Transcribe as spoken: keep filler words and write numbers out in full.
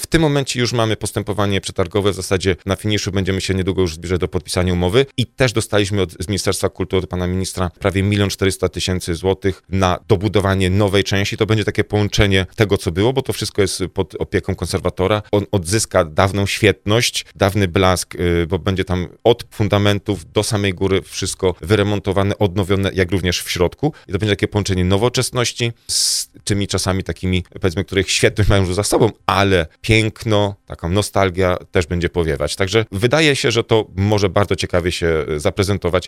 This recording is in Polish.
tym momencie już mamy postępowanie przetargowe, w zasadzie na finiszu będziemy się niedługo już zbliżać do podpisania umowy i też dostaliśmy od, z Ministerstwa Kultury, pana ministra, prawie milion czterysta tysięcy złotych na dobudowanie nowej części. To będzie takie połączenie tego, co było, bo to wszystko jest pod opieką konserwatora. On odzyska dawną świetność, dawny blask, bo będzie tam od fundamentów do samej góry wszystko wyremontowane, odnowione, jak również w środku. I to będzie takie połączenie nowoczesności z tymi czasami takimi, powiedzmy, których świetność mają już za sobą, ale piękno, taką nostalgia też będzie powiewać. Także wydaje się, że to może bardzo ciekawie się zaprezentować.